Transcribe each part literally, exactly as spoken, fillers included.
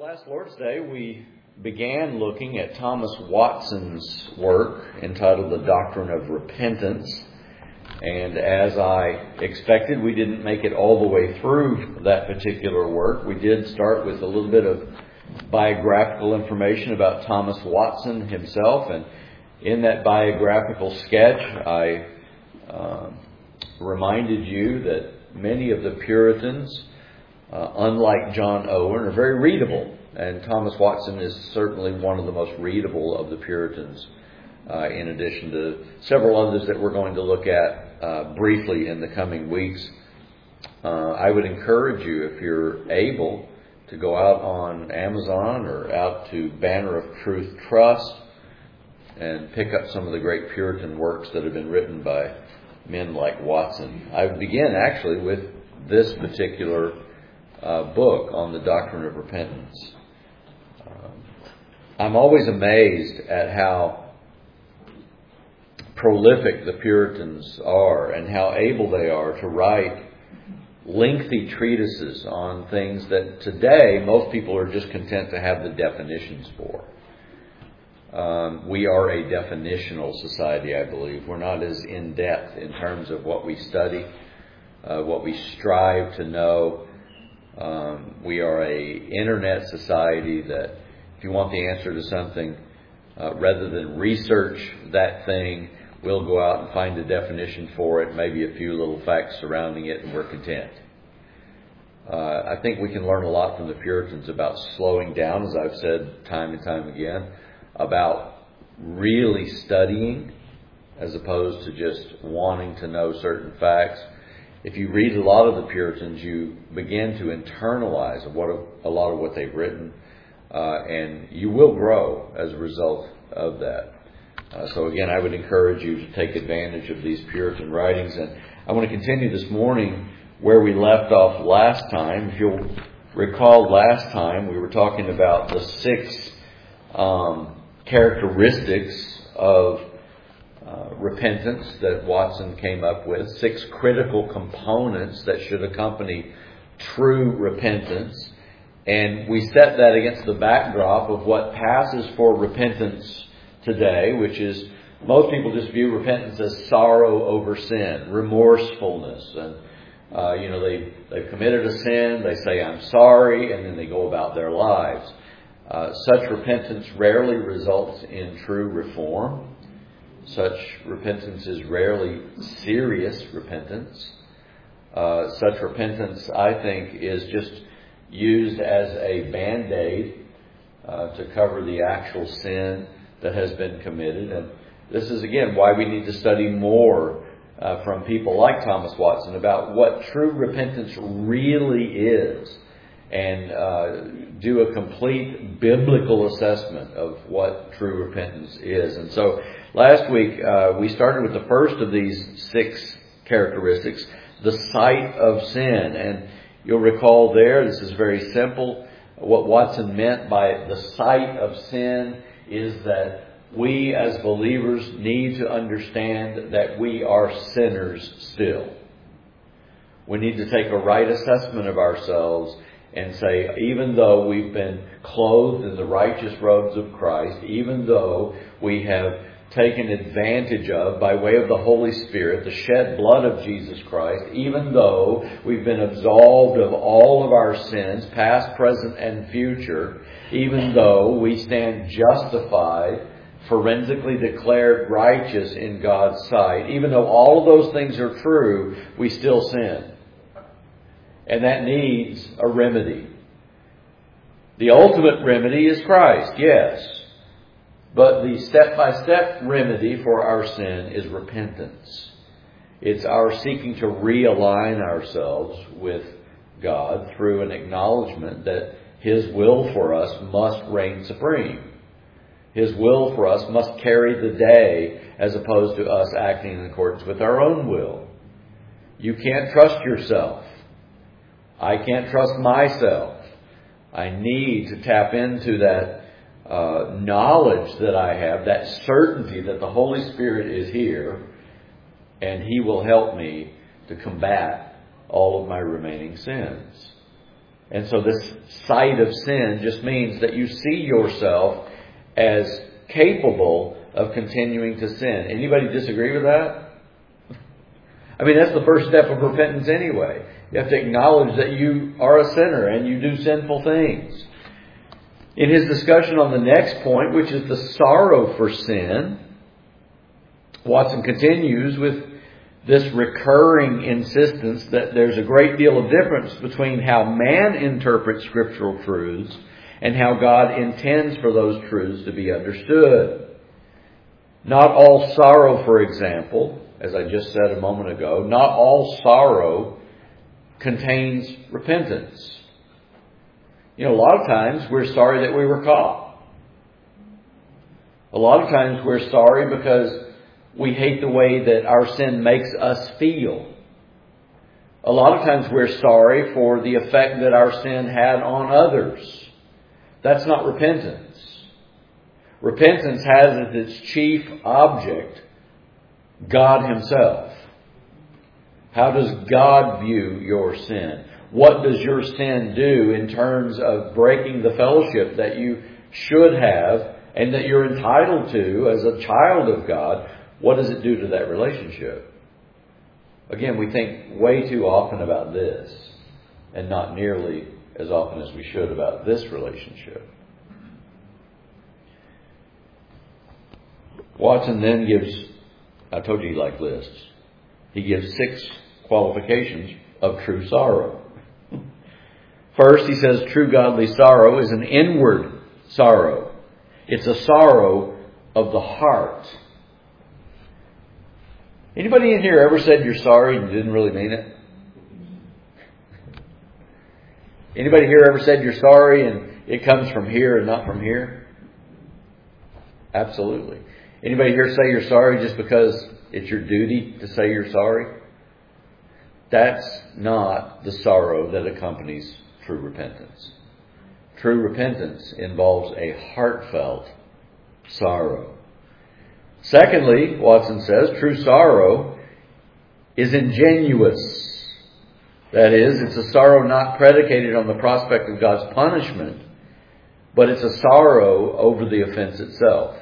Last Lord's Day, we began looking at Thomas Watson's work entitled The Doctrine of Repentance. And as I expected, we didn't make it all the way through that particular work. We did start with a little bit of biographical information about Thomas Watson himself. And in that biographical sketch, I uh, reminded you that many of the Puritans, Uh, unlike John Owen, are very readable. And Thomas Watson is certainly one of the most readable of the Puritans, uh, in addition to several others that we're going to look at uh, briefly in the coming weeks. Uh, I would encourage you, if you're able, to go out on Amazon or out to Banner of Truth Trust and pick up some of the great Puritan works that have been written by men like Watson. I would begin actually with this particular Uh, book on the doctrine of repentance. Um, I'm always amazed at how prolific the Puritans are and how able they are to write lengthy treatises on things that today most people are just content to have the definitions for. Um, we are a definitional society, I believe. We're not as in-depth in terms of what we study, uh, what we strive to know. Um, we are a internet society that if you want the answer to something, uh, rather than research that thing, we'll go out and find a definition for it, maybe a few little facts surrounding it, and we're content. Uh, I think we can learn a lot from the Puritans about slowing down, as I've said time and time again, about really studying as opposed to just wanting to know certain facts. If you read a lot of the Puritans, you begin to internalize what a lot of what they've written, uh, and you will grow as a result of that. Uh, so again, I would encourage you to take advantage of these Puritan writings. And I want to continue this morning where we left off last time. If you'll recall, last time we were talking about the six um, characteristics of Uh, repentance that Watson came up with, six critical components that should accompany true repentance. And we set that against the backdrop of what passes for repentance today, which is most people just view repentance as sorrow over sin, remorsefulness. And, uh, you know, they, they've committed a sin, they say, I'm sorry, and then they go about their lives. Uh, such repentance rarely results in true reform. Such repentance is rarely serious repentance. Uh, such repentance, I think, is just used as a band-aid uh, to cover the actual sin that has been committed. And this is, again, why we need to study more uh, from people like Thomas Watson about what true repentance really is, and uh, do a complete biblical assessment of what true repentance is. And so last week uh, we started with the first of these six characteristics, the sight of sin. And you'll recall there, this is very simple. What Watson meant by the sight of sin is that we as believers need to understand that we are sinners still. We need to take a right assessment of ourselves and say, even though we've been clothed in the righteous robes of Christ, even though we have taken advantage of, by way of the Holy Spirit, the shed blood of Jesus Christ, even though we've been absolved of all of our sins, past, present, and future, even though we stand justified, forensically declared righteous in God's sight, even though all of those things are true, we still sin. And that needs a remedy. The ultimate remedy is Christ, yes. But the step-by-step remedy for our sin is repentance. It's our seeking to realign ourselves with God through an acknowledgement that His will for us must reign supreme. His will for us must carry the day as opposed to us acting in accordance with our own will. You can't trust yourself. I can't trust myself. I need to tap into that uh, knowledge that I have, that certainty that the Holy Spirit is here, and He will help me to combat all of my remaining sins. And so this sight of sin just means that you see yourself as capable of continuing to sin. Anybody disagree with that? I mean, that's the first step of repentance anyway. You have to acknowledge that you are a sinner and you do sinful things. In his discussion on the next point, which is the sorrow for sin, Watson continues with this recurring insistence that there's a great deal of difference between how man interprets scriptural truths and how God intends for those truths to be understood. Not all sorrow, for example, as I just said a moment ago, not all sorrow contains repentance. You know, a lot of times we're sorry that we were caught. A lot of times we're sorry because we hate the way that our sin makes us feel. A lot of times we're sorry for the effect that our sin had on others. That's not repentance. Repentance has as its chief object God Himself. How does God view your sin? What does your sin do in terms of breaking the fellowship that you should have and that you're entitled to as a child of God? What does it do to that relationship? Again, we think way too often about this and not nearly as often as we should about this relationship. Watson then gives, I told you he liked lists, he gives six qualifications of true sorrow. First, he says true godly sorrow is an inward sorrow. It's a sorrow of the heart. Anybody in here ever said you're sorry and didn't really mean it? Anybody here ever said you're sorry and it comes from here and not from here? Absolutely. Anybody here say you're sorry just because it's your duty to say you're sorry? That's not the sorrow that accompanies true repentance. True repentance involves a heartfelt sorrow. Secondly, Watson says, true sorrow is ingenuous. That is, it's a sorrow not predicated on the prospect of God's punishment, but it's a sorrow over the offense itself.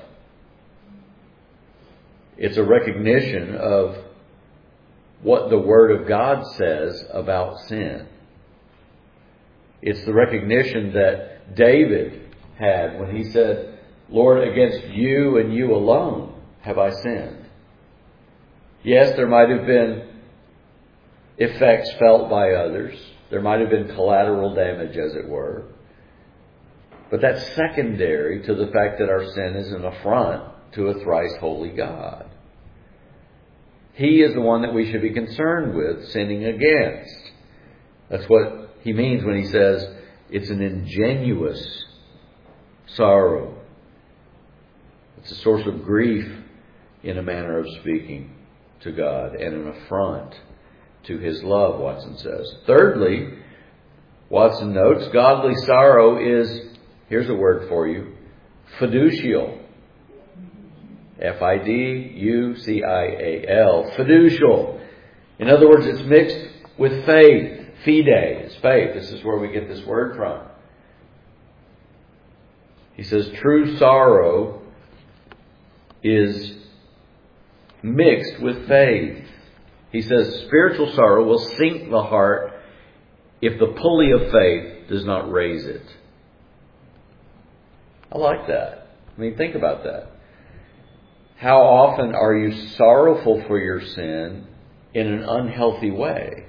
It's a recognition of what the Word of God says about sin. It's the recognition that David had when he said, Lord, against you and you alone have I sinned. Yes, there might have been effects felt by others. There might have been collateral damage, as it were. But that's secondary to the fact that our sin is an affront to a thrice holy God. He is the one that we should be concerned with sinning against. That's what he means when he says it's an ingenuous sorrow. It's a source of grief, in a manner of speaking, to God, and an affront to His love, Watson says. Thirdly, Watson notes, godly sorrow is, here's a word for you, fiducial. F I D U C I A L. Fiducial. In other words, it's mixed with faith. Fide is faith. This is where we get this word from. He says true sorrow is mixed with faith. He says spiritual sorrow will sink the heart if the pulley of faith does not raise it. I like that. I mean, think about that. How often are you sorrowful for your sin in an unhealthy way?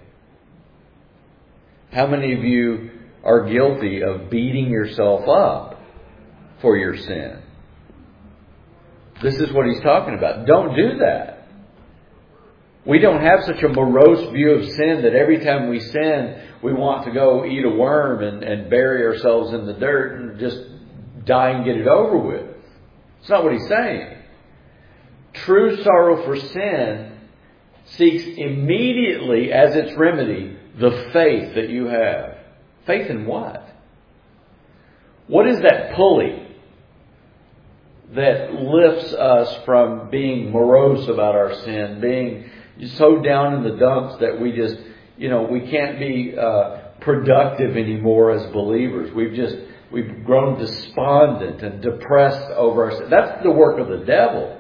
How many of you are guilty of beating yourself up for your sin? This is what he's talking about. Don't do that. We don't have such a morose view of sin that every time we sin, we want to go eat a worm and, and bury ourselves in the dirt and just die and get it over with. It's not what he's saying. True sorrow for sin seeks immediately as its remedy the faith that you have. Faith in what? What is that pulley that lifts us from being morose about our sin, being so down in the dumps that we just, you know, we can't be uh, productive anymore as believers. We've just, we've grown despondent and depressed over ourselves. That's the work of the devil.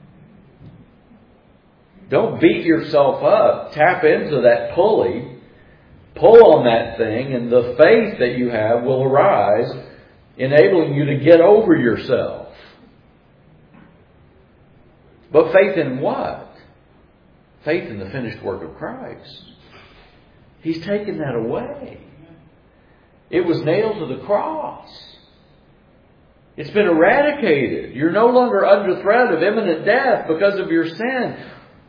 Don't beat yourself up. Tap into that pulley. Pull on that thing, and the faith that you have will arise, enabling you to get over yourself. But faith in what? Faith in the finished work of Christ. He's taken that away. It was nailed to the cross. It's been eradicated. You're no longer under threat of imminent death because of your sin.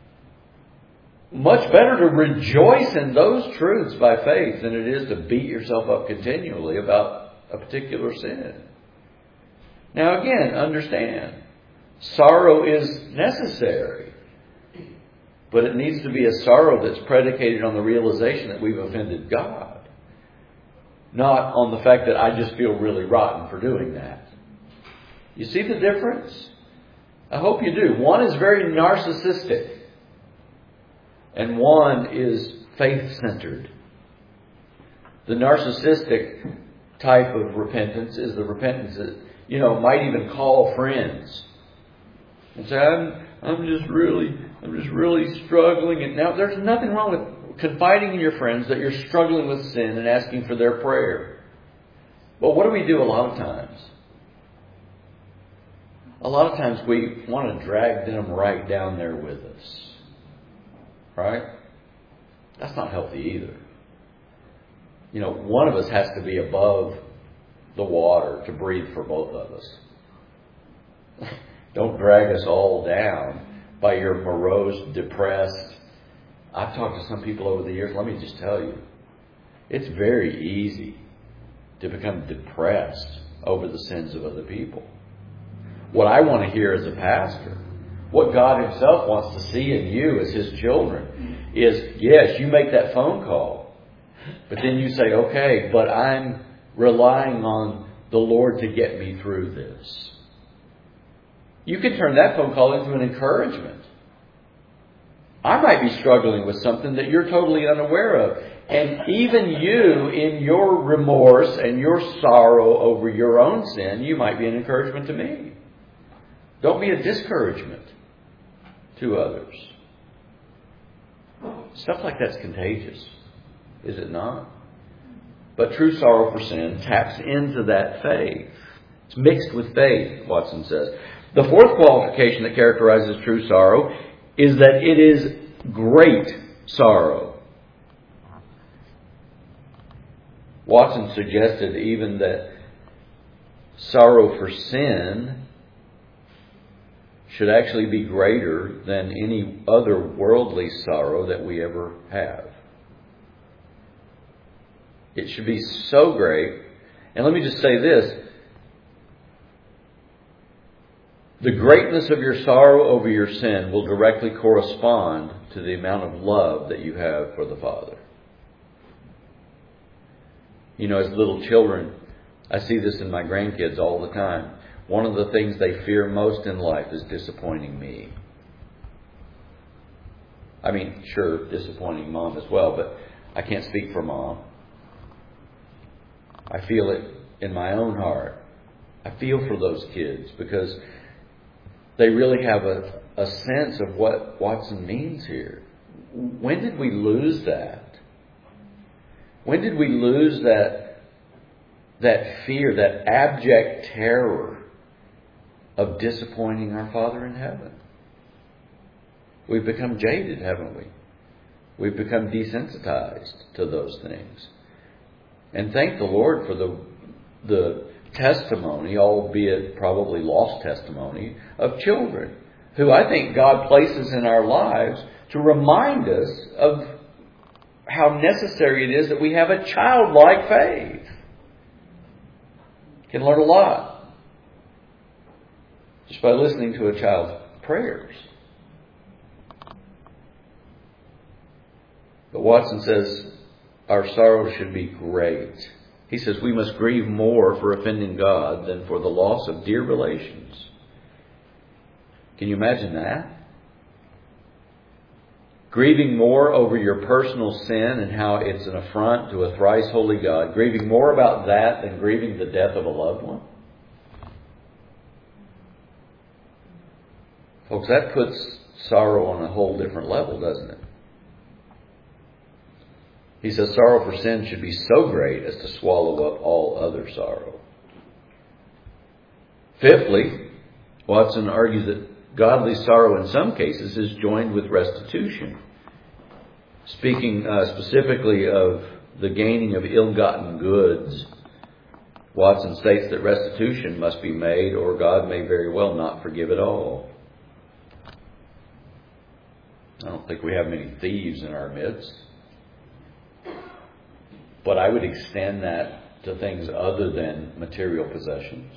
Much better to rejoice in those truths by faith than it is to beat yourself up continually about a particular sin. Now again, understand, sorrow is necessary. But it needs to be a sorrow that's predicated on the realization that we've offended God. Not on the fact that I just feel really rotten for doing that. You see the difference? I hope you do. One is very narcissistic. And one is faith-centered. The narcissistic type of repentance is the repentance that, you know, might even call friends and say, I'm, I'm just really, I'm just really struggling. And now there's nothing wrong with confiding in your friends that you're struggling with sin and asking for their prayer. But what do we do a lot of times? A lot of times we want to drag them right down there with us. Right? That's not healthy either. You know, one of us has to be above the water to breathe for both of us. Don't drag us all down by your morose, depressed. I've talked to some people over the years. Let me just tell you, it's very easy to become depressed over the sins of other people. What I want to hear as a pastor, what God Himself wants to see in you as His children is, yes, you make that phone call, but then you say, okay, but I'm relying on the Lord to get me through this. You can turn that phone call into an encouragement. I might be struggling with something that you're totally unaware of. And even you, in your remorse and your sorrow over your own sin, you might be an encouragement to me. Don't be a discouragement to others. Stuff like that's contagious, is it not? But true sorrow for sin taps into that faith. It's mixed with faith, Watson says. The fourth qualification that characterizes true sorrow is that it is great sorrow. Watson suggested even that sorrow for sin should actually be greater than any other worldly sorrow that we ever have. It should be so great. And let me just say this. The greatness of your sorrow over your sin will directly correspond to the amount of love that you have for the Father. You know, as little children, I see this in my grandkids all the time. One of the things they fear most in life is disappointing me. I mean, sure, disappointing Mom as well, but I can't speak for Mom. I feel it in my own heart. I feel for those kids because they really have a, a sense of what Watson means here. When did we lose that? When did we lose that, that fear, that abject terror of disappointing our Father in heaven? We've become jaded, haven't we? We've become desensitized to those things. And thank the Lord for the the testimony, albeit probably lost testimony, of children who I think God places in our lives to remind us of how necessary it is that we have a childlike faith. Can learn a lot just by listening to a child's prayers. But Watson says our sorrow should be great. He says we must grieve more for offending God than for the loss of dear relations. Can you imagine that? Grieving more over your personal sin and how it's an affront to a thrice holy God. Grieving more about that than grieving the death of a loved one. Folks, that puts sorrow on a whole different level, doesn't it? He says sorrow for sin should be so great as to swallow up all other sorrow. Fifthly, Watson argues that godly sorrow in some cases is joined with restitution. Speaking uh, specifically of the gaining of ill-gotten goods, Watson states that restitution must be made or God may very well not forgive at all. I don't think we have many thieves in our midst. But I would extend that to things other than material possessions.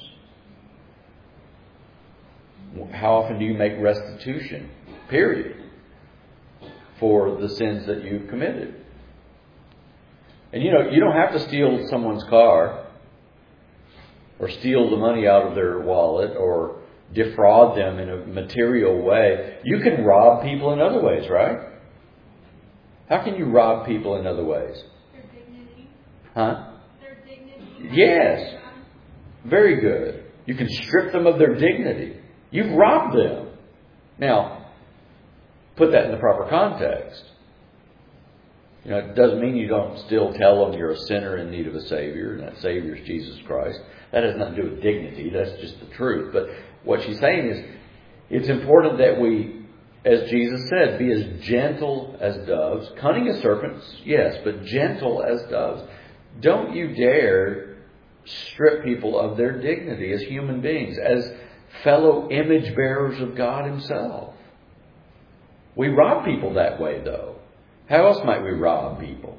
How often do you make restitution, period, for the sins that you've committed? And you know, you don't have to steal someone's car or steal the money out of their wallet or defraud them in a material way. You can rob people in other ways, right? How can you rob people in other ways? Their dignity. Huh? Their dignity. Yes. Very good. You can strip them of their dignity. You've robbed them. Now, put that in the proper context. You know, it doesn't mean you don't still tell them you're a sinner in need of a Savior, and that Savior is Jesus Christ. That has nothing to do with dignity. That's just the truth. But what she's saying is, it's important that we, as Jesus said, be as gentle as doves. Cunning as serpents, yes, but gentle as doves. Don't you dare strip people of their dignity as human beings, as fellow image bearers of God Himself. We rob people that way, though. How else might we rob people?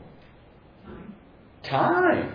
Time.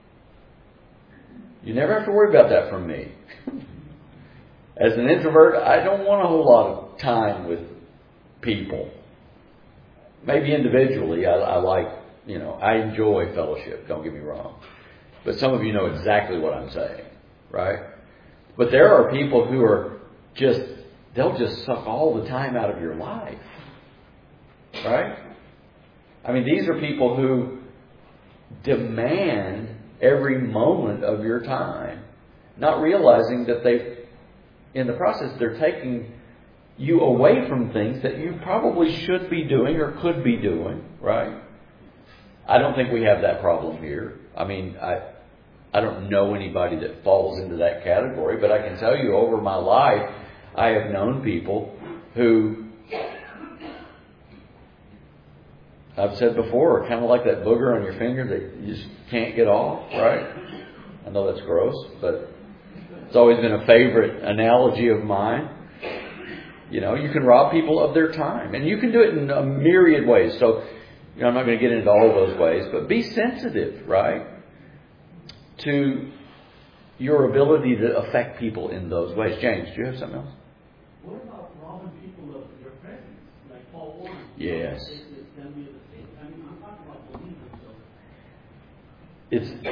You never have to worry about that from me. As an introvert, I don't want a whole lot of time with people. Maybe individually, I, I like, you know, I enjoy fellowship, don't get me wrong. But some of you know exactly what I'm saying, right? But there are people who are just, they'll just suck all the time out of your life. Right? I mean, these are people who demand every moment of your time, not realizing that they, in the process, they're taking you away from things that you probably should be doing or could be doing, right? I don't think we have that problem here. I mean, I I don't know anybody that falls into that category, but I can tell you over my life, I have known people who, I've said before, are kind of like that booger on your finger that you just can't get off, right? I know that's gross, but it's always been a favorite analogy of mine. You know, you can rob people of their time, and you can do it in a myriad ways. So, you know, I'm not going to get into all of those ways, but be sensitive, right, to your ability to affect people in those ways. James, do you have something else? What about robbing people of their presence, like Paul Warren? Yes. I mean, I'm talking about believers, so It's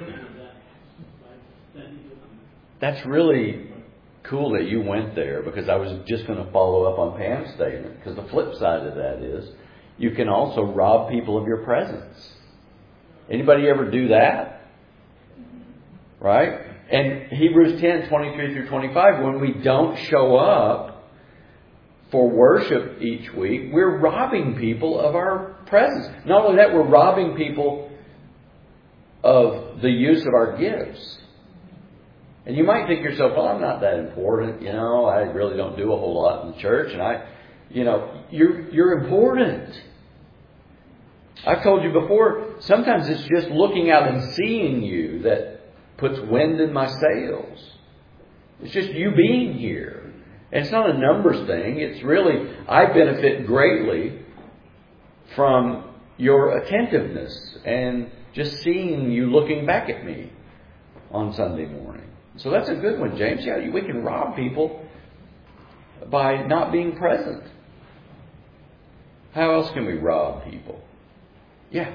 that. that's really cool that you went there, because I was just going to follow up on Pam's statement, because the flip side of that is you can also rob people of your presence. Anybody ever do that? Right? And Hebrews ten, twenty-three through twenty-five, when we don't show up for worship each week, we're robbing people of our presence. Not only that, we're robbing people of the use of our gifts. And you might think to yourself, well, I'm not that important. You know, I really don't do a whole lot in the church. And I, you know, you're, you're important. I've told you before, sometimes it's just looking out and seeing you that puts wind in my sails. It's just you being here. And it's not a numbers thing. It's really, I benefit greatly from your attentiveness and just seeing you looking back at me on Sunday morning. So that's a good one, James. Yeah, we can rob people by not being present. How else can we rob people? Yeah.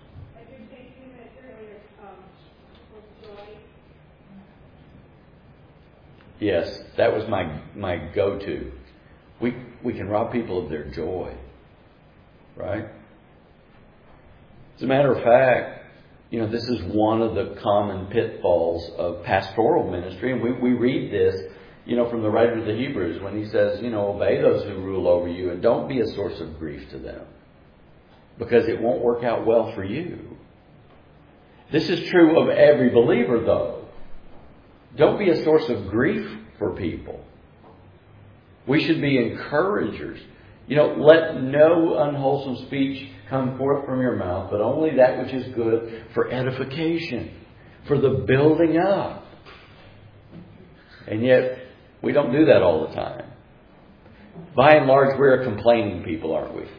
Yes, that was my my go-to. We we can rob people of their joy. right? As a matter of fact, you know, this is one of the common pitfalls of pastoral ministry, and we, we read this, you know, from the writer of the Hebrews when he says, you know, obey those who rule over you and don't be a source of grief to them, because it won't work out well for you. This is true of every believer, though. Don't be a source of grief for people. We should be encouragers. You know, let no unwholesome speech come forth from your mouth, but only that which is good for edification, for the building up. And yet, we don't do that all the time. By and large, we're a complaining people, aren't we?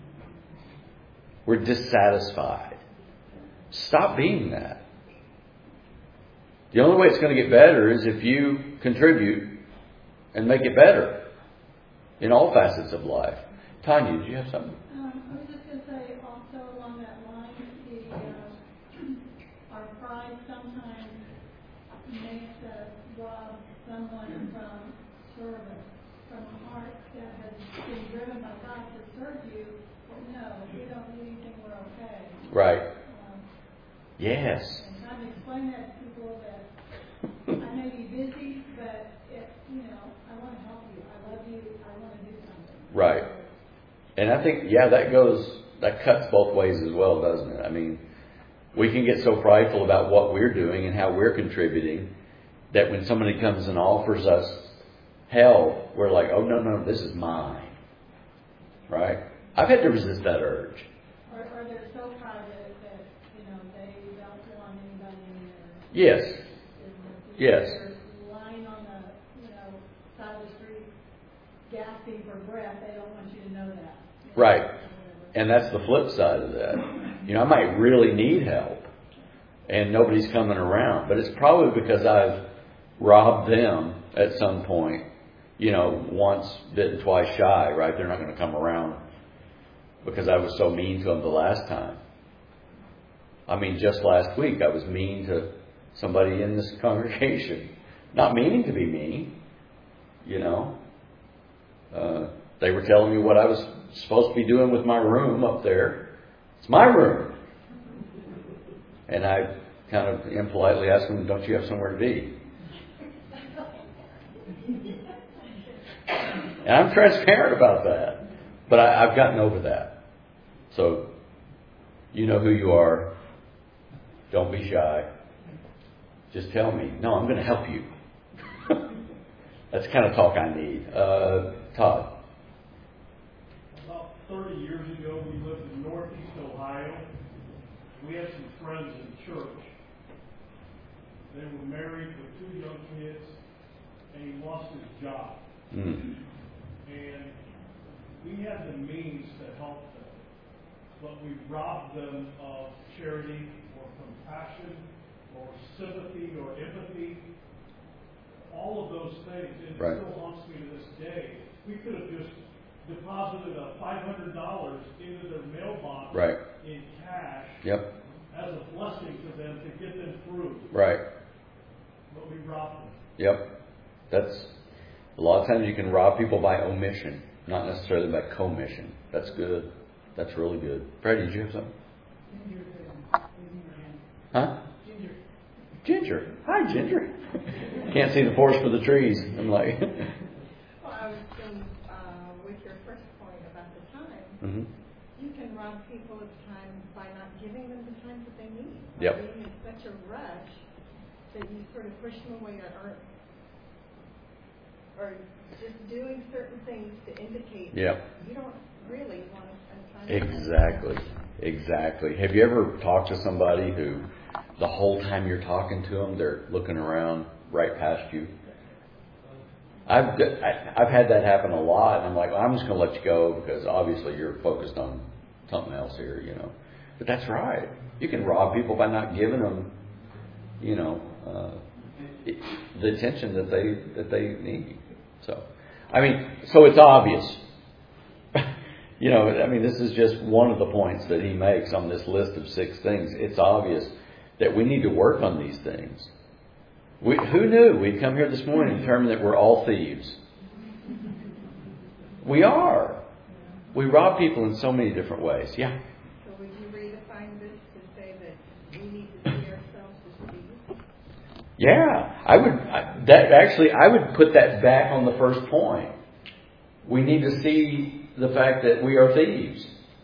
We're dissatisfied. Stop being that. The only way it's going to get better is if you contribute and make it better in all facets of life. Tanya, did you have something? Um, I was just going to say, also along that line, the uh, our pride sometimes makes us rob someone from service, from a heart that has been driven by God to serve you. But no, we don't need anything. We're okay. Right. Um, Yes. and trying to explain that to people that I may be busy, but if you know, I want to help you. I love you. I want to do something. Right. And I think, yeah, that goes, that cuts both ways as well, doesn't it? I mean, we can get so prideful about what we're doing and how we're contributing that when somebody comes and offers us help, we're like, oh, no, no, this is mine. Right? I've had to resist that urge. Or, or they're so private that, you know, they don't want anybody in their Yes. business. Yes. They're lying on the, you know, side of the street, gasping for breath. They don't want you to know that. Right. And that's the flip side of that. You know, I might really need help and nobody's coming around, but it's probably because I've robbed them at some point, you know, once bitten, twice shy, right? They're not going to come around because I was so mean to them the last time. I mean, just last week I was mean to somebody in this congregation. Not meaning to be mean, you know. Uh, they were telling me what I was supposed to be doing with my room up there. It's my room. And I kind of impolitely asked them, don't you have somewhere to be? And I'm transparent about that. But I, I've gotten over that. So, you know who you are. Don't be shy. Just tell me. No, I'm going to help you. That's the kind of talk I need. Uh, Todd. About thirty years ago, we lived in Northeast Ohio. We had some friends in church. They were married with two young kids, and he lost his job. Mm. And we had the means to help them, but we robbed them of charity or compassion or sympathy or empathy. All of those things. And it Right. still haunts me to this day. We could have just deposited a five hundred dollars into their mailbox Right. in cash Yep. as a blessing to them to get them through. Right. But we robbed them. Yep. That's a lot of times you can rob people by omission, not necessarily by commission. That's good. That's really good. Freddie, did you have something? Huh? Ginger. Ginger. Hi, Ginger. Can't see the forest for the trees. I'm like. Well, I was going uh, with your first point about the time. Mm-hmm. You can rob people of time by not giving them the time that they need. By Yep. being in such a rush that you sort of push them away or, or just doing certain things to indicate Yep. you don't really want to spend time with them. Exactly. Exactly. Have you ever talked to somebody who the whole time you're talking to them, they're looking around right past you? I've I've had that happen a lot, and I'm like, well, I'm just going to let you go because obviously you're focused on something else here, you know. But that's right. You can rob people by not giving them, you know, uh, the attention that they that they need. So, I mean, so it's obvious. You know, I mean, this is just one of the points that he makes on this list of six things. It's obvious that we need to work on these things. We, who knew we'd come here this morning and determine that we're all thieves? We are. We rob people in so many different ways. Yeah. So would you redefine this to say that we need to see ourselves as thieves? Yeah, I would. I, that actually, I would put that back on the first point. We need to see the fact that we are thieves.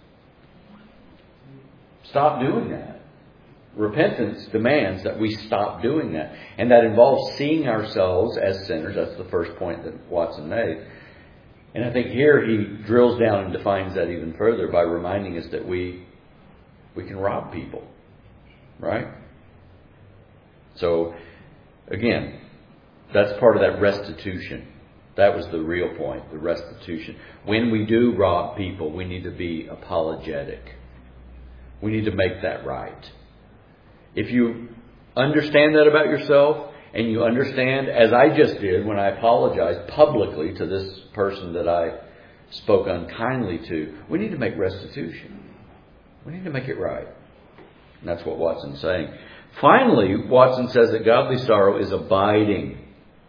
Stop doing that. Repentance demands that we stop doing that. And that involves seeing ourselves as sinners. That's the first point that Watson made. And I think here he drills down and defines that even further by reminding us that we we can rob people. Right? So, again, that's part of that restitution. That was the real point, the restitution. When we do rob people, we need to be apologetic. We need to make that right. If you understand that about yourself, and you understand, as I just did when I apologized publicly to this person that I spoke unkindly to, we need to make restitution. We need to make it right. And that's what Watson's saying. Finally, Watson says that godly sorrow is abiding.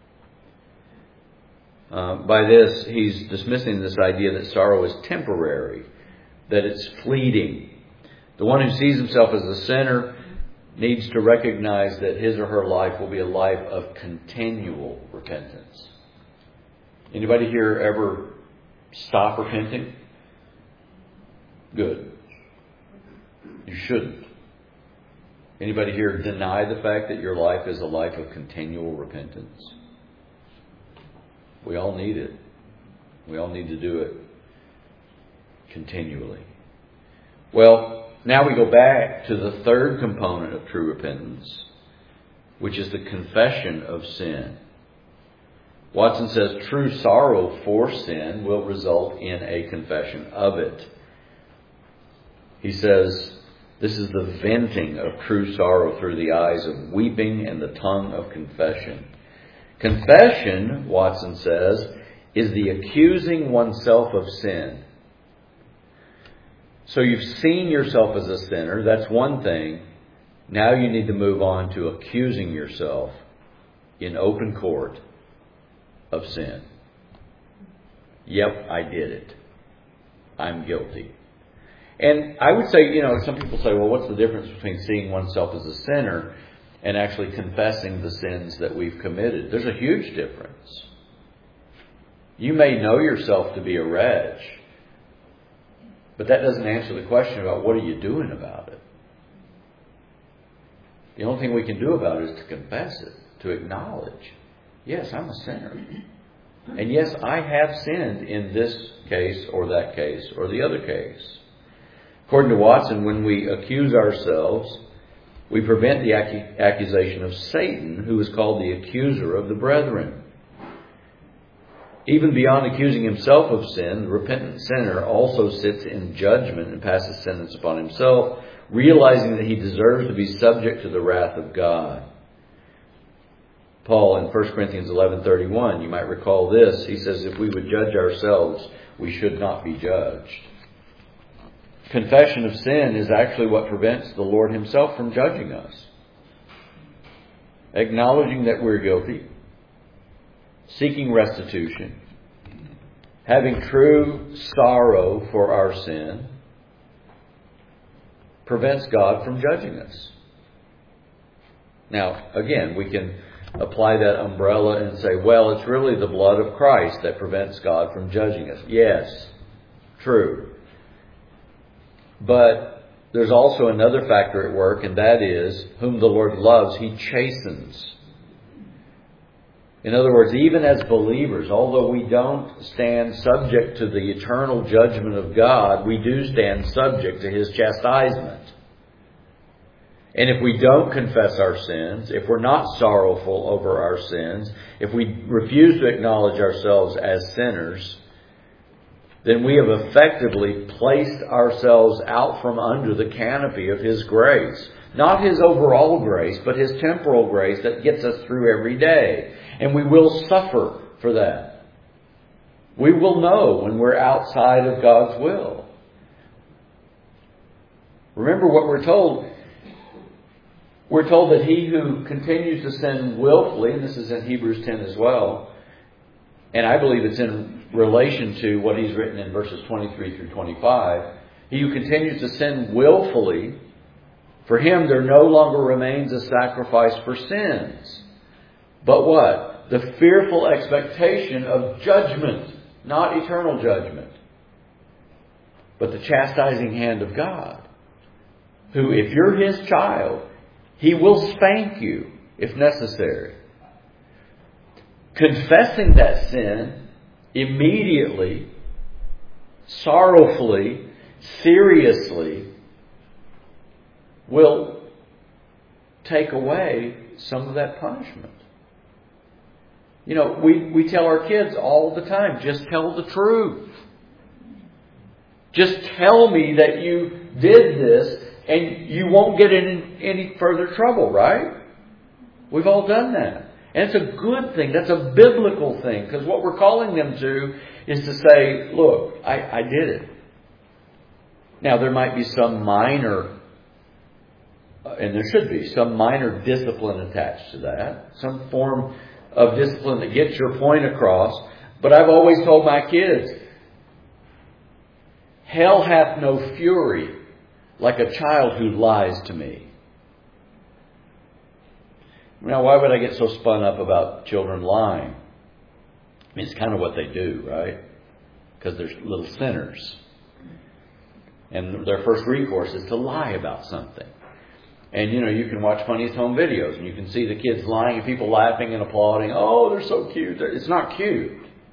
Uh, by this, he's dismissing this idea that sorrow is temporary, that it's fleeting. The one who sees himself as a sinner needs to recognize that his or her life will be a life of continual repentance. Anybody here ever stop repenting? Good. You shouldn't. Anybody here deny the fact that your life is a life of continual repentance? We all need it. We all need to do it continually. Well, now we go back to the third component of true repentance, which is the confession of sin. Watson says true sorrow for sin will result in a confession of it. He says this is the venting of true sorrow through the eyes of weeping and the tongue of confession. Confession, Watson says, is the accusing oneself of sin. So you've seen yourself as a sinner. That's one thing. Now you need to move on to accusing yourself in open court of sin. Yep, I did it. I'm guilty. And I would say, you know, some people say, well, what's the difference between seeing oneself as a sinner and actually confessing the sins that we've committed? There's a huge difference. You may know yourself to be a wretch, but that doesn't answer the question about what are you doing about it. The only thing we can do about it is to confess it, to acknowledge, yes, I'm a sinner. And yes, I have sinned in this case or that case or the other case. According to Watson, when we accuse ourselves, we prevent the ac- accusation of Satan, who is called the accuser of the brethren. Even beyond accusing himself of sin, the repentant sinner also sits in judgment and passes sentence upon himself, realizing that he deserves to be subject to the wrath of God. Paul in First Corinthians eleven thirty-one, you might recall this, he says, if we would judge ourselves, we should not be judged. Confession of sin is actually what prevents the Lord himself from judging us. Acknowledging that we're guilty, seeking restitution, having true sorrow for our sin, prevents God from judging us. Now, again, we can apply that umbrella and say, well, it's really the blood of Christ that prevents God from judging us. Yes, true. But there's also another factor at work, and that is, whom the Lord loves, he chastens. In other words, even as believers, although we don't stand subject to the eternal judgment of God, we do stand subject to his chastisement. And if we don't confess our sins, if we're not sorrowful over our sins, if we refuse to acknowledge ourselves as sinners, then we have effectively placed ourselves out from under the canopy of his grace. Not his overall grace, but his temporal grace that gets us through every day. And we will suffer for that. We will know when we're outside of God's will. Remember what we're told. We're told that he who continues to sin willfully, and this is in Hebrews ten as well, and I believe it's in relation to what he's written in verses twenty-three through twenty-five. He who continues to sin willfully, for him there no longer remains a sacrifice for sins. But what? The fearful expectation of judgment, not eternal judgment, but the chastising hand of God, who, if you're His child, He will spank you if necessary. Confessing that sin immediately, sorrowfully, seriously, will take away some of that punishment. You know, we, we tell our kids all the time, just tell the truth. Just tell me that you did this and you won't get in any further trouble, right? We've all done that. And it's a good thing. That's a biblical thing. Because what we're calling them to is to say, look, I, I did it. Now, there might be some minor, and there should be, some minor discipline attached to that. Some form of discipline that gets your point across. But I've always told my kids, hell hath no fury like a child who lies to me. Now, why would I get so spun up about children lying? I mean, it's kind of what they do, right? Because they're little sinners. And their first recourse is to lie about something. And, you know, you can watch Funniest Home Videos and you can see the kids lying and people laughing and applauding. Oh, they're so cute. It's not cute.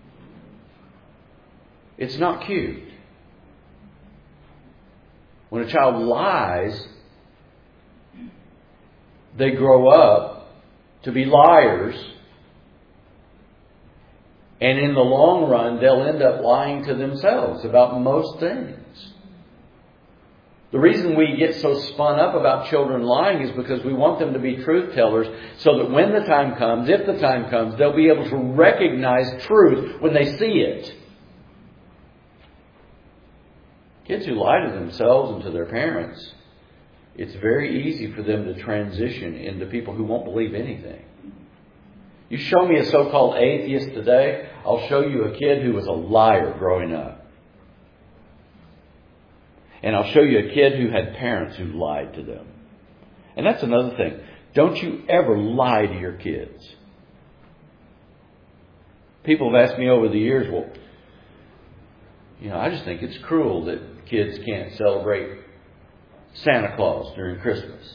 It's not cute. When a child lies, they grow up to be liars. And in the long run, they'll end up lying to themselves about most things. The reason we get so spun up about children lying is because we want them to be truth tellers so that when the time comes, if the time comes, they'll be able to recognize truth when they see it. Kids who lie to themselves and to their parents, it's very easy for them to transition into people who won't believe anything. You show me a so-called atheist today, I'll show you a kid who was a liar growing up. And I'll show you a kid who had parents who lied to them. And that's another thing. Don't you ever lie to your kids. People have asked me over the years, well, you know, I just think it's cruel that kids can't celebrate Santa Claus during Christmas.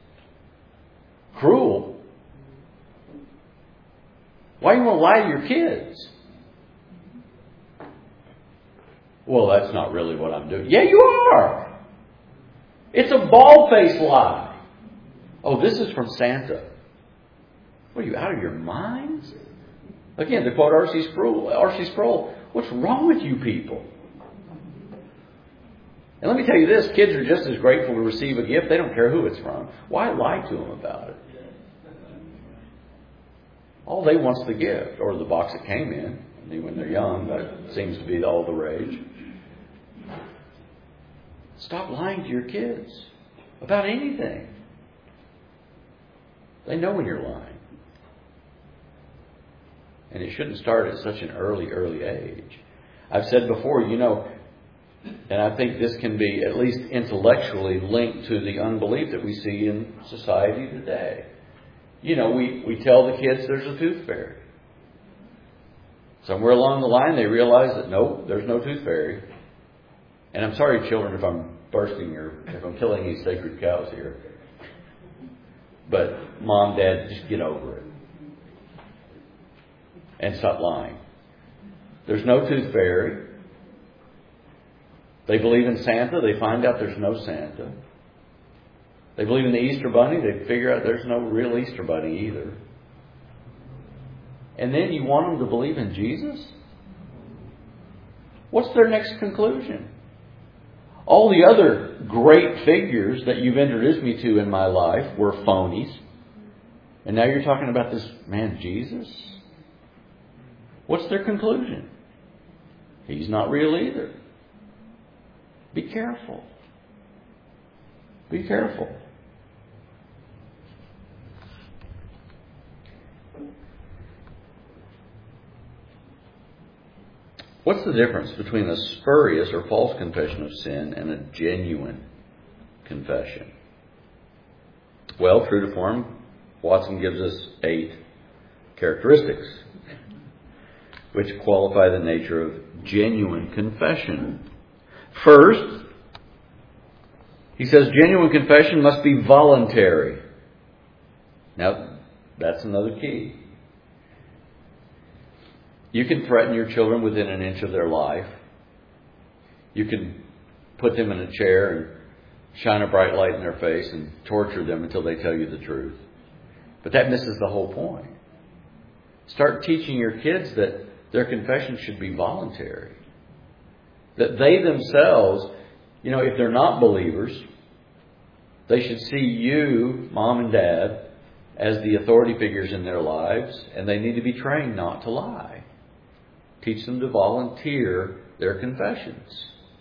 Cruel? Why do you want to lie to your kids? Well, that's not really what I'm doing. Yeah, you are. It's a bald-faced lie. Oh, this is from Santa. What are you, out of your minds? Again, to quote R C Sproul, R C Sproul, what's wrong with you people? And let me tell you this, kids are just as grateful to receive a gift. They don't care who it's from. Why lie to them about it? All they want's the gift, or the box it came in. I mean, when they're young, that seems to be all the rage. Stop lying to your kids about anything. They know when you're lying. And it shouldn't start at such an early, early age. I've said before, you know, and I think this can be at least intellectually linked to the unbelief that we see in society today. You know, we, we tell the kids there's a tooth fairy. Somewhere along the line they realize that nope, there's no tooth fairy. And I'm sorry, children, if I'm bursting your, if I'm killing these sacred cows here. But mom, dad, just get over it. And stop lying. There's no tooth fairy. They believe in Santa. They find out there's no Santa. They believe in the Easter Bunny. They figure out there's no real Easter Bunny either. And then you want them to believe in Jesus? What's their next conclusion? All the other great figures that you've introduced me to in my life were phonies. And now you're talking about this man, Jesus? What's their conclusion? He's not real either. Be careful. Be careful. What's the difference between a spurious or false confession of sin and a genuine confession? Well, true to form, Watson gives us eight characteristics which qualify the nature of genuine confession. First, he says genuine confession must be voluntary. Now, that's another key. You can threaten your children within an inch of their life. You can put them in a chair and shine a bright light in their face and torture them until they tell you the truth. But that misses the whole point. Start teaching your kids that their confession should be voluntary. That they themselves, you know, if they're not believers, they should see you, mom and dad, as the authority figures in their lives, and they need to be trained not to lie. Teach them to volunteer their confessions.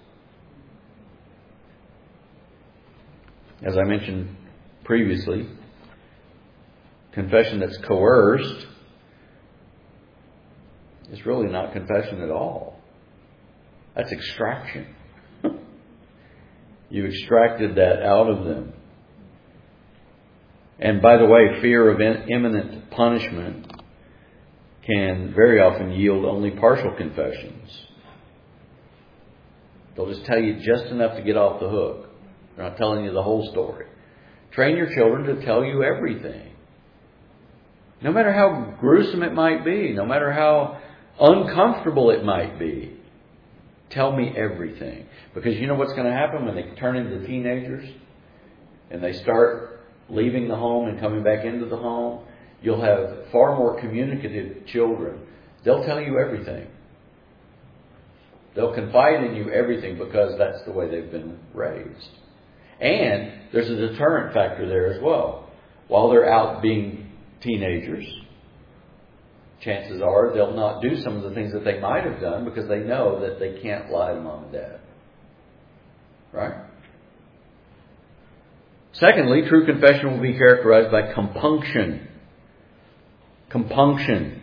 As I mentioned previously, confession that's coerced is really not confession at all. That's extraction. You extracted that out of them. And by the way, fear of imminent punishment can very often yield only partial confessions. They'll just tell you just enough to get off the hook. They're not telling you the whole story. Train your children to tell you everything. No matter how gruesome it might be, no matter how uncomfortable it might be, tell me everything. Because you know what's going to happen when they turn into teenagers and they start leaving the home and coming back into the home? You'll have far more communicative children. They'll tell you everything. They'll confide in you everything because that's the way they've been raised. And there's a deterrent factor there as well. While they're out being teenagers, chances are they'll not do some of the things that they might have done because they know that they can't lie to mom and dad. Right? Secondly, true confession will be characterized by compunction. Compunction.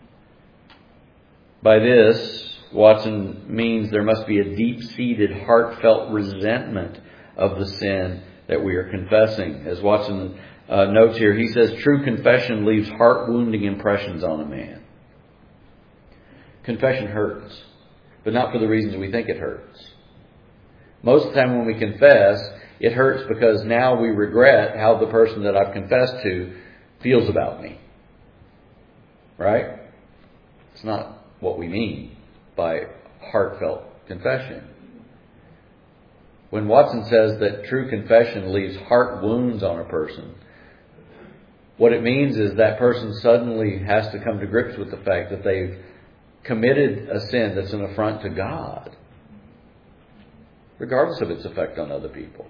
By this, Watson means there must be a deep-seated, heartfelt resentment of the sin that we are confessing. As Watson uh, notes here, he says, true confession leaves heart-wounding impressions on a man. Confession hurts, but not for the reasons we think it hurts. Most of the time when we confess, it hurts because now we regret how the person that I've confessed to feels about me. Right? It's not what we mean by heartfelt confession. When Watson says that true confession leaves heart wounds on a person, what it means is that person suddenly has to come to grips with the fact that they've committed a sin that's an affront to God, regardless of its effect on other people.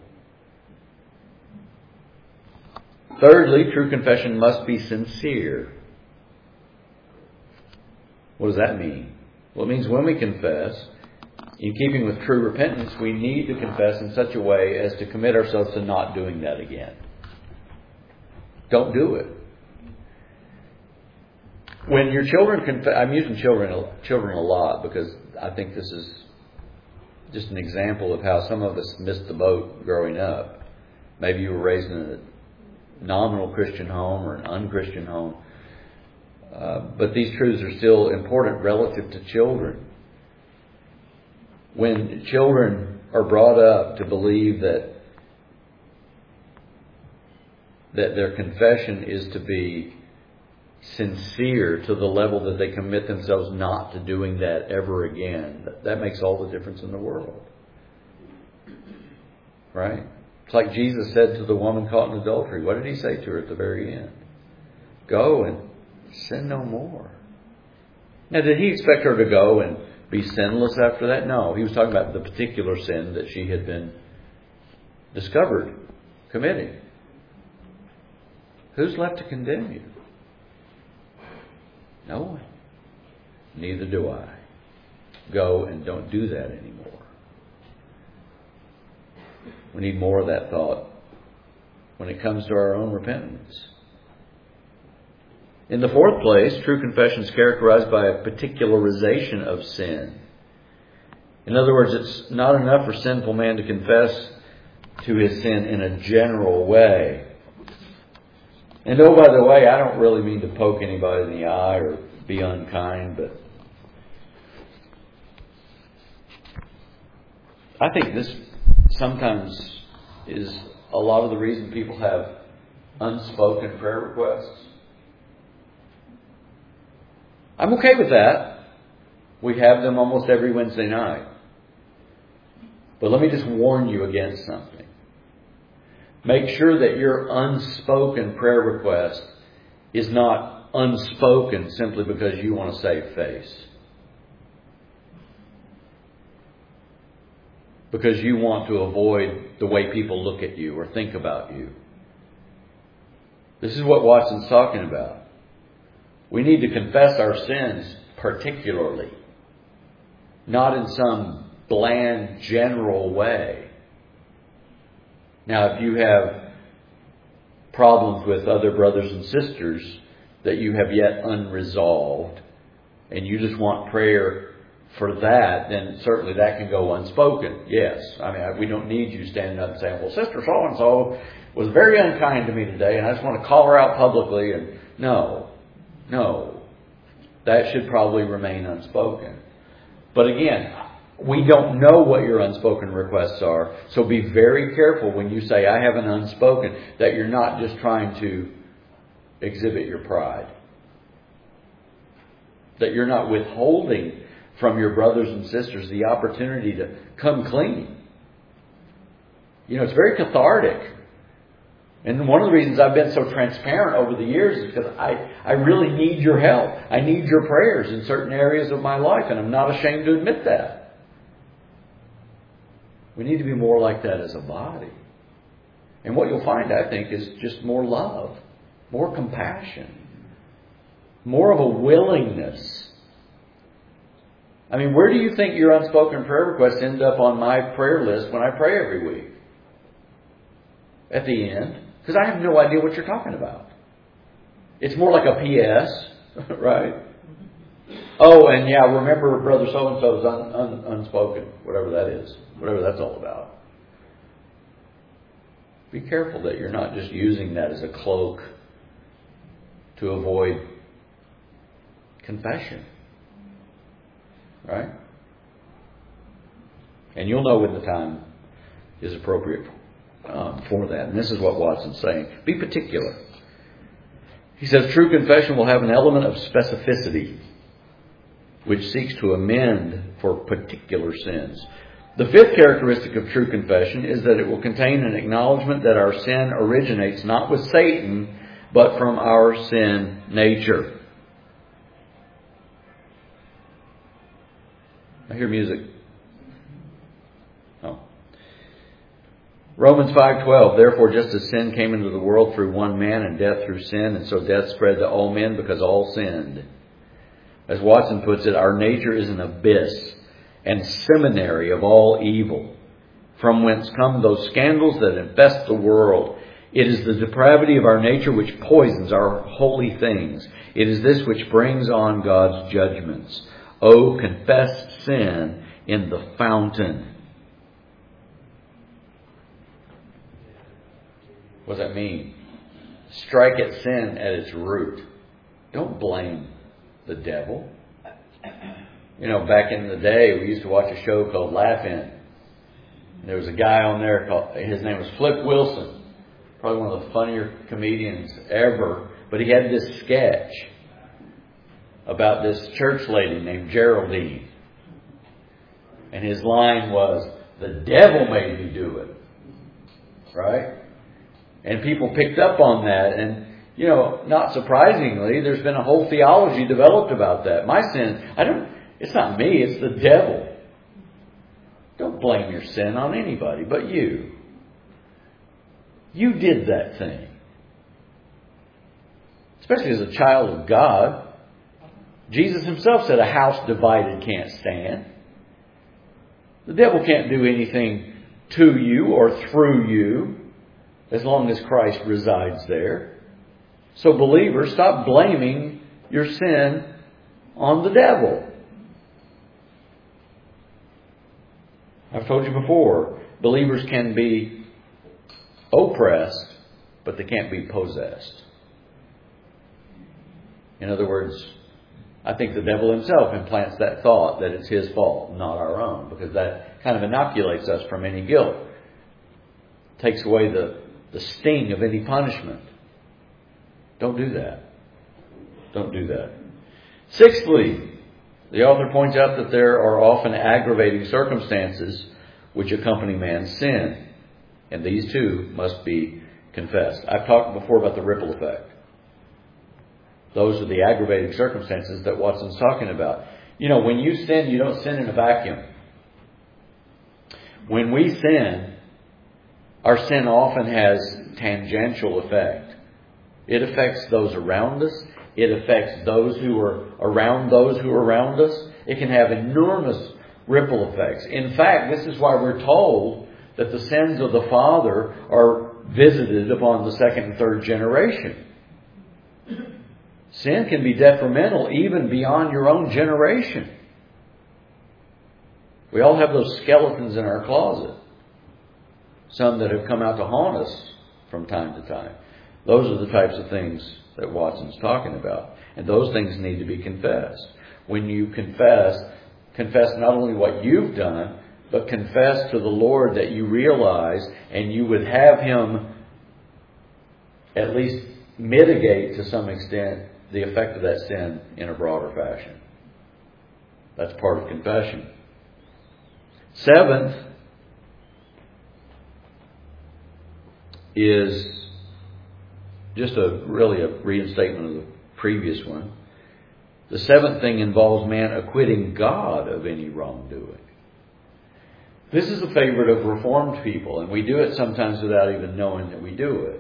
Thirdly, true confession must be sincere. What does that mean? Well, it means when we confess, in keeping with true repentance, we need to confess in such a way as to commit ourselves to not doing that again. Don't do it. When your children confess, I'm using children, children a lot because I think this is just an example of how some of us missed the boat growing up. Maybe you were raised in a nominal Christian home or an unchristian home. Uh, but these truths are still important relative to children. When children are brought up to believe that that their confession is to be sincere to the level that they commit themselves not to doing that ever again, that, that makes all the difference in the world. Right? It's like Jesus said to the woman caught in adultery. What did he say to her at the very end? Go and sin no more. Now, did he expect her to go and be sinless after that? No. He was talking about the particular sin that she had been discovered committing. Who's left to condemn you? No one. Neither do I. Go and don't do that anymore. We need more of that thought when it comes to our own repentance. In the fourth place, true confession is characterized by a particularization of sin. In other words, it's not enough for sinful man to confess to his sin in a general way. And oh, by the way, I don't really mean to poke anybody in the eye or be unkind, but I think this sometimes is a lot of the reason people have unspoken prayer requests. I'm okay with that. We have them almost every Wednesday night. But let me just warn you against something. Make sure that your unspoken prayer request is not unspoken simply because you want to save face. Because you want to avoid the way people look at you or think about you. This is what Watson's talking about. We need to confess our sins particularly, not in some bland, general way. Now, if you have problems with other brothers and sisters that you have yet unresolved, and you just want prayer for that, then certainly that can go unspoken. Yes. I mean, we don't need you standing up and saying, well, Sister so-and-so was very unkind to me today, and I just want to call her out publicly. And no, no. That should probably remain unspoken. But again, we don't know what your unspoken requests are, so be very careful when you say, I have an unspoken, that you're not just trying to exhibit your pride. That you're not withholding from your brothers and sisters the opportunity to come clean. You know, it's very cathartic. And one of the reasons I've been so transparent over the years is because I, I really need your help. I need your prayers in certain areas of my life, and I'm not ashamed to admit that. We need to be more like that as a body. And what you'll find, I think, is just more love, more compassion, more of a willingness. I mean, where do you think your unspoken prayer requests end up on my prayer list when I pray every week? At the end. Because I have no idea what you're talking about. It's more like a P S, right? Oh, and yeah, remember Brother so-and-so's un, un, unspoken, whatever that is. Whatever that's all about. Be careful that you're not just using that as a cloak to avoid confession. Right? And you'll know when the time is appropriate um, for that. And this is what Watson's saying. Be particular. He says true confession will have an element of specificity, which seeks to amend for particular sins. The fifth characteristic of true confession is that it will contain an acknowledgement that our sin originates not with Satan, but from our sin nature. I hear music. Oh. Romans five twelve. Therefore, just as sin came into the world through one man, and death through sin, and so death spread to all men because all sinned. As Watson puts it, our nature is an abyss and seminary of all evil, from whence come those scandals that infest the world. It is the depravity of our nature which poisons our holy things. It is this which brings on God's judgments. Oh, confess sin in the fountain. What does that mean? Strike at sin at its root. Don't blame the devil. You know, back in the day, we used to watch a show called Laugh-In. There was a guy on there called, his name was Flip Wilson. Probably one of the funnier comedians ever. But he had this sketch about this church lady named Geraldine. And his line was, the devil made me do it. Right? And people picked up on that. And, you know, not surprisingly, there's been a whole theology developed about that. My sin, I don't, it's not me, it's the devil. Don't blame your sin on anybody but you. You did that thing. Especially as a child of God. Jesus himself said a house divided can't stand. The devil can't do anything to you or through you as long as Christ resides there. So believers, stop blaming your sin on the devil. I've told you before, believers can be oppressed, but they can't be possessed. In other words, I think the devil himself implants that thought that it's his fault, not our own, because that kind of inoculates us from any guilt. Takes away the, the sting of any punishment. Don't do that. Don't do that. Sixthly, the author points out that there are often aggravating circumstances which accompany man's sin. And these too must be confessed. I've talked before about the ripple effect. Those are the aggravating circumstances that Watson's talking about. You know, when you sin, you don't sin in a vacuum. When we sin, our sin often has tangential effect. It affects those around us. It affects those who are around those who are around us. It can have enormous ripple effects. In fact, this is why we're told that the sins of the father are visited upon the second and third generation. Sin can be detrimental even beyond your own generation. We all have those skeletons in our closet. Some that have come out to haunt us from time to time. Those are the types of things that Watson's talking about. And those things need to be confessed. When you confess, confess not only what you've done, but confess to the Lord that you realize, and you would have Him at least mitigate to some extent the effect of that sin in a broader fashion. That's part of confession. Seventh is just a really a reinstatement of the previous one. The seventh thing involves man acquitting God of any wrongdoing. This is a favorite of Reformed people, and we do it sometimes without even knowing that we do it.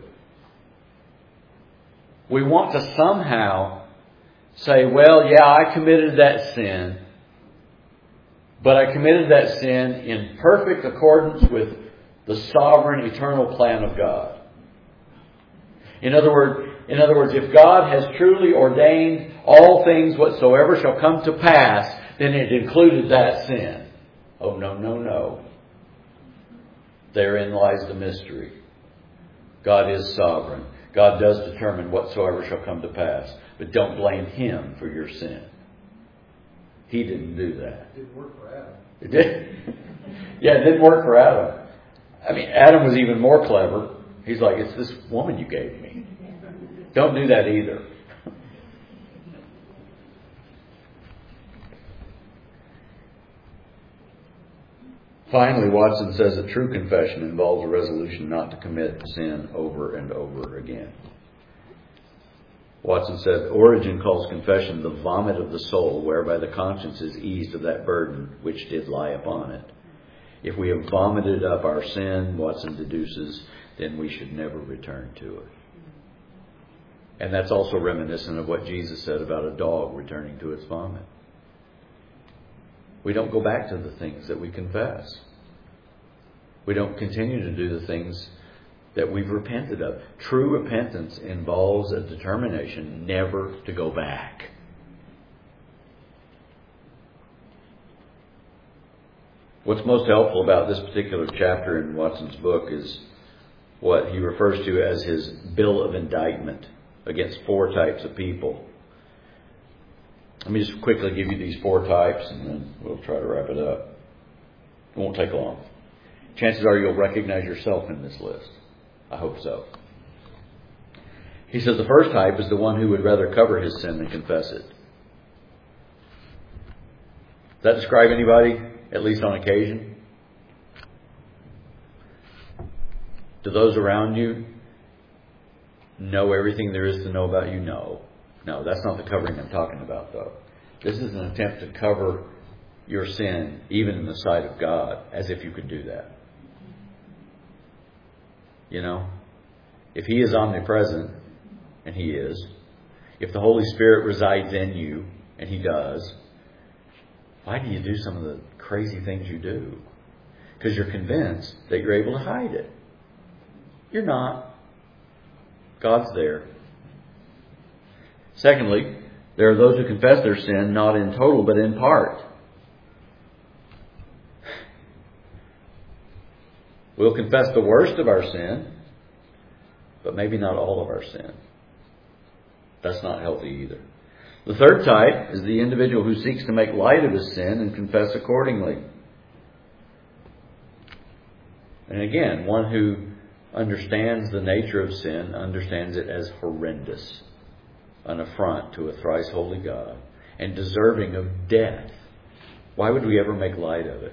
We want to somehow say, well, yeah, I committed that sin, but I committed that sin in perfect accordance with the sovereign, eternal plan of God. In other words, in other words, if God has truly ordained all things whatsoever shall come to pass, then it included that sin. Oh, no, no, no. Therein lies the mystery. God is sovereign. God does determine whatsoever shall come to pass. But don't blame Him for your sin. He didn't do that. It didn't work for Adam. It did. Yeah, it didn't work for Adam. I mean, Adam was even more clever. He's like, it's this woman you gave me. Don't do that either. Finally, Watson says that true confession involves a resolution not to commit sin over and over again. Watson said, Origen calls confession the vomit of the soul, whereby the conscience is eased of that burden which did lie upon it. If we have vomited up our sin, Watson deduces, then we should never return to it. And that's also reminiscent of what Jesus said about a dog returning to its vomit. We don't go back to the things that we confess. We don't continue to do the things that we've repented of. True repentance involves a determination never to go back. What's most helpful about this particular chapter in Watson's book is what he refers to as his bill of indictment against four types of people. Let me just quickly give you these four types and then we'll try to wrap it up. It won't take long. Chances are you'll recognize yourself in this list. I hope so. He says the first type is the one who would rather cover his sin than confess it. Does that describe anybody, at least on occasion? Do those around you know everything there is to know about you? No. No, that's not the covering I'm talking about, though. This is an attempt to cover your sin, even in the sight of God, as if you could do that. You know, if He is omnipresent, and He is, if the Holy Spirit resides in you, and He does, why do you do some of the crazy things you do? Because you're convinced that you're able to hide it. You're not. God's there. Secondly, there are those who confess their sin not in total but in part. We'll confess the worst of our sin, but maybe not all of our sin. That's not healthy either. The third type is the individual who seeks to make light of his sin and confess accordingly. And again, one who understands the nature of sin, understands it as horrendous, an affront to a thrice holy God, and deserving of death. Why would we ever make light of it?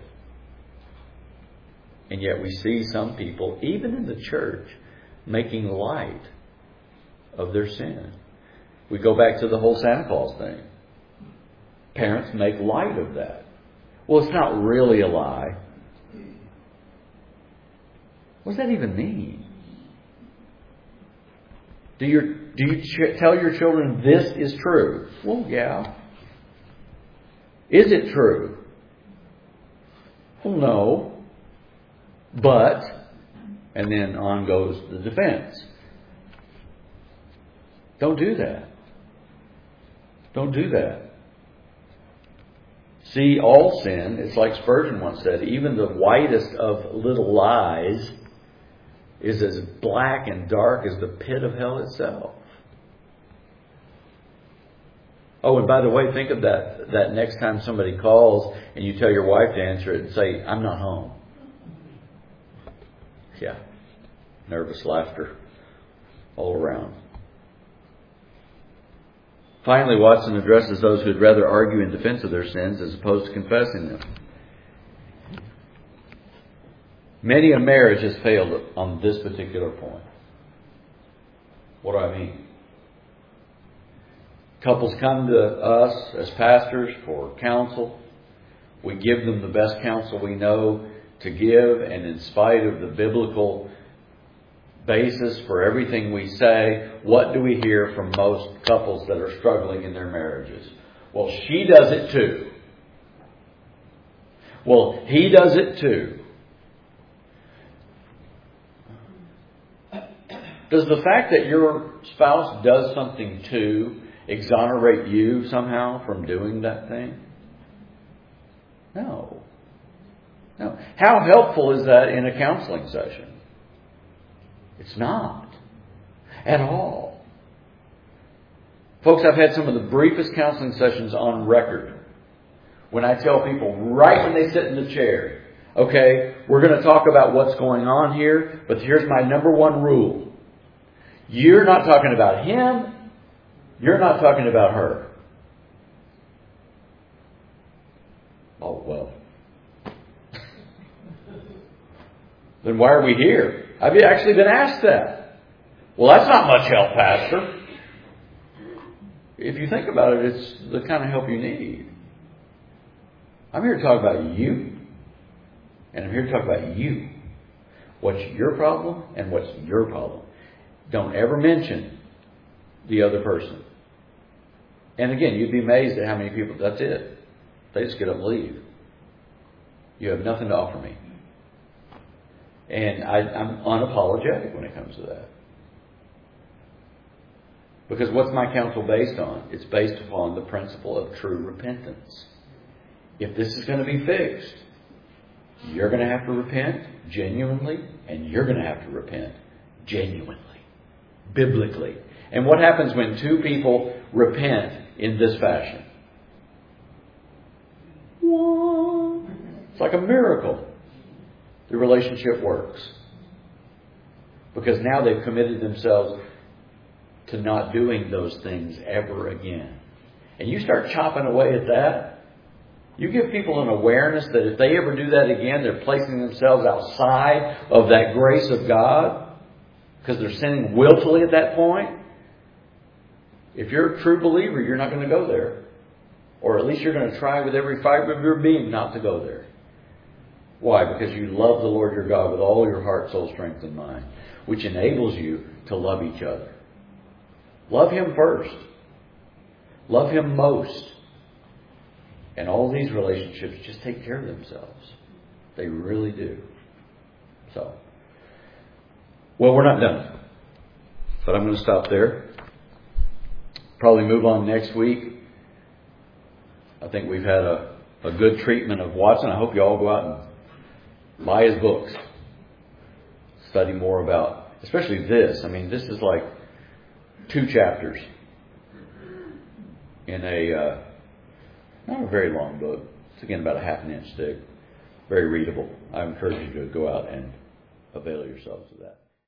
And yet we see some people, even in the church, making light of their sin. We go back to the whole Santa Claus thing. Parents make light of that. Well, it's not really a lie. What does that even mean? Do you, do you ch- tell your children this is true? Well, yeah. Is it true? Well, no. But, and then on goes the defense. Don't do that. Don't do that. See, all sin, it's like Spurgeon once said, even the whitest of little lies is as black and dark as the pit of hell itself. Oh, and by the way, think of that, that next time somebody calls and you tell your wife to answer it and say, I'm not home. Yeah. Nervous laughter all around. Finally, Watson addresses those who would rather argue in defense of their sins as opposed to confessing them. Many a marriage has failed on this particular point. What do I mean? Couples come to us as pastors for counsel. We give them the best counsel we know to give, and in spite of the biblical basis for everything we say, what do we hear from most couples that are struggling in their marriages? Well, she does it too. Well, he does it too. Does the fact that your spouse does something too exonerate you somehow from doing that thing? No. No. How helpful is that in a counseling session? It's not. At all. Folks, I've had some of the briefest counseling sessions on record when I tell people right when they sit in the chair, okay, we're going to talk about what's going on here, but here's my number one rule. You're not talking about him. You're not talking about her. Oh, well. Then why are we here? I've actually been asked that. Well, that's not much help, Pastor. If you think about it, it's the kind of help you need. I'm here to talk about you. And I'm here to talk about you. What's your problem and what's your problem. Don't ever mention the other person. And again, you'd be amazed at how many people, that's it. They just get up and leave. You have nothing to offer me. And I, I'm unapologetic when it comes to that. Because what's my counsel based on? It's based upon the principle of true repentance. If this is going to be fixed, you're going to have to repent genuinely, and you're going to have to repent genuinely, biblically. And what happens when two people repent in this fashion? It's like a miracle. The relationship works. Because now they've committed themselves to not doing those things ever again. And you start chopping away at that, you give people an awareness that if they ever do that again, they're placing themselves outside of that grace of God because they're sinning willfully at that point. If you're a true believer, you're not going to go there. Or at least you're going to try with every fiber of your being not to go there. Why? Because you love the Lord your God with all your heart, soul, strength, and mind, which enables you to love each other. Love Him first. Love Him most. And all these relationships just take care of themselves. They really do. So, well, we're not done. But I'm going to stop there. Probably move on next week. I think we've had a, a good treatment of Watson. I hope you all go out and buy his books. study more about, especially this. I mean, this is like two chapters in a, uh, not a very long book. It's again about a half an inch thick. Very readable. I encourage you to go out and avail yourselves of that.